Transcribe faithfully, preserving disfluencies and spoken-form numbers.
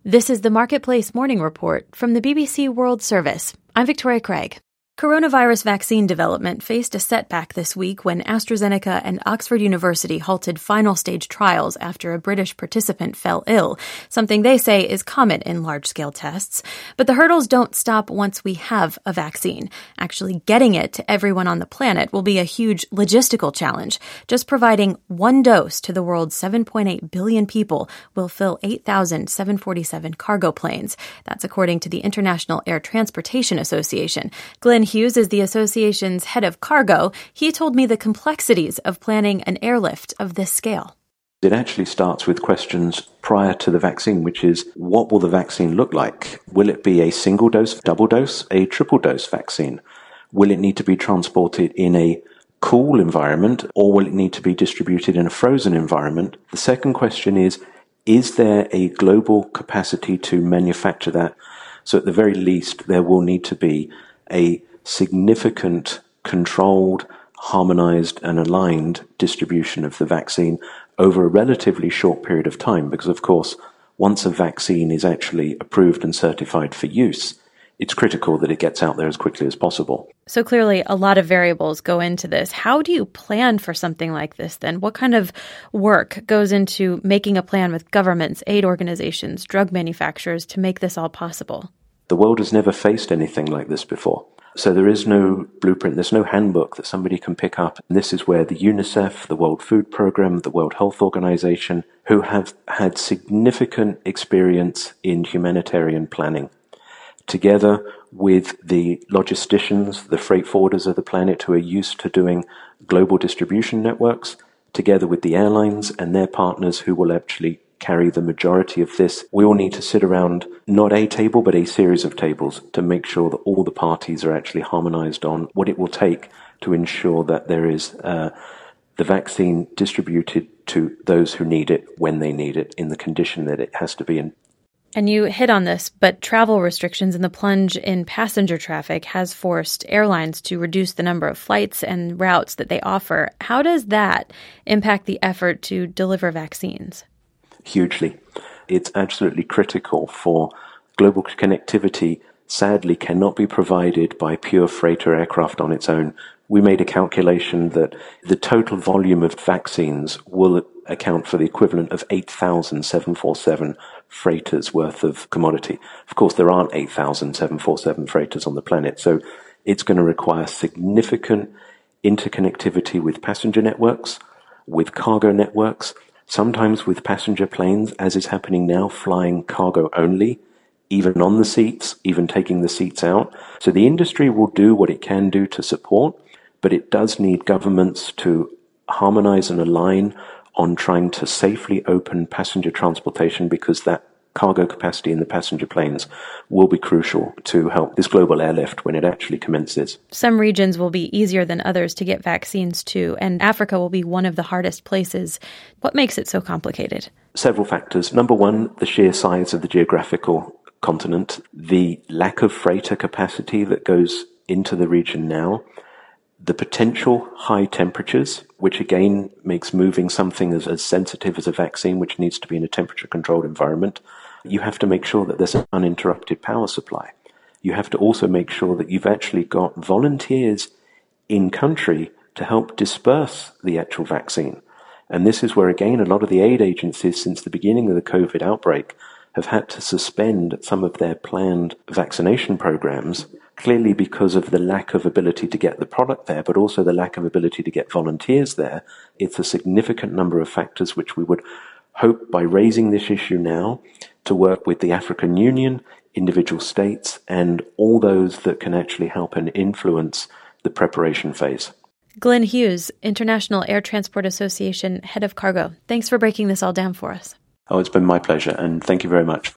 This is the Marketplace Morning Report from the B B C World Service. I'm Victoria Craig. Coronavirus vaccine development faced a setback this week when AstraZeneca and Oxford University halted final stage trials after a British participant fell ill, something they say is common in large-scale tests. But the hurdles don't stop once we have a vaccine. Actually getting it to everyone on the planet will be a huge logistical challenge. Just providing one dose to the world's seven point eight billion people will fill eight thousand seven hundred forty-seven cargo planes. That's according to the International Air Transportation Association. Glenn Hughes is the association's head of cargo. He told me the complexities of planning an airlift of this scale. It actually starts with questions prior to the vaccine, which is, what will the vaccine look like? Will it be a single dose, double dose, a triple dose vaccine? Will it need to be transported in a cool environment, or will it need to be distributed in a frozen environment? The second question is, is there a global capacity to manufacture that? So at the very least, there will need to be a significant, controlled, harmonized and aligned distribution of the vaccine over a relatively short period of time, because of course, once a vaccine is actually approved and certified for use, it's critical that it gets out there as quickly as possible. So clearly a lot of variables go into this. How do you plan for something like this then? What kind of work goes into making a plan with governments, aid organizations, drug manufacturers to make this all possible? The world has never faced anything like this before. So there is no blueprint, there's no handbook that somebody can pick up. And this is where the UNICEF, the World Food Programme, the World Health Organization, who have had significant experience in humanitarian planning, together with the logisticians, the freight forwarders of the planet who are used to doing global distribution networks, together with the airlines and their partners who will actually carry the majority of this. We all need to sit around not a table, but a series of tables to make sure that all the parties are actually harmonized on what it will take to ensure that there is uh, the vaccine distributed to those who need it when they need it in the condition that it has to be in. And you hit on this, but travel restrictions and the plunge in passenger traffic has forced airlines to reduce the number of flights and routes that they offer. How does that impact the effort to deliver vaccines? Hugely. It's absolutely critical for global connectivity, sadly, cannot be provided by pure freighter aircraft on its own. We made a calculation that the total volume of vaccines will account for the equivalent of eight thousand seven forty-seven freighters worth of commodity. Of course, there aren't eight thousand seven forty-seven freighters on the planet, so it's going to require significant interconnectivity with passenger networks, with cargo networks, sometimes with passenger planes, as is happening now, flying cargo only, even on the seats, even taking the seats out. So the industry will do what it can do to support, but it does need governments to harmonize and align on trying to safely open passenger transportation, because that cargo capacity in the passenger planes will be crucial to help this global airlift when it actually commences. Some regions will be easier than others to get vaccines to, and Africa will be one of the hardest places. What makes it so complicated? Several factors. Number one, the sheer size of the geographical continent, the lack of freighter capacity that goes into the region now, the potential high temperatures, which again makes moving something as, as sensitive as a vaccine, which needs to be in a temperature-controlled environment. You have to make sure that there's an uninterrupted power supply. You have to also make sure that you've actually got volunteers in country to help disperse the actual vaccine. And this is where, again, a lot of the aid agencies since the beginning of the COVID outbreak have had to suspend some of their planned vaccination programs, clearly because of the lack of ability to get the product there, but also the lack of ability to get volunteers there. It's a significant number of factors which we would hope, by raising this issue now, to work with the African Union, individual states, and all those that can actually help and influence the preparation phase. Glenn Hughes, International Air Transport Association, Head of Cargo. Thanks for breaking this all down for us. Oh, it's been my pleasure, and thank you very much.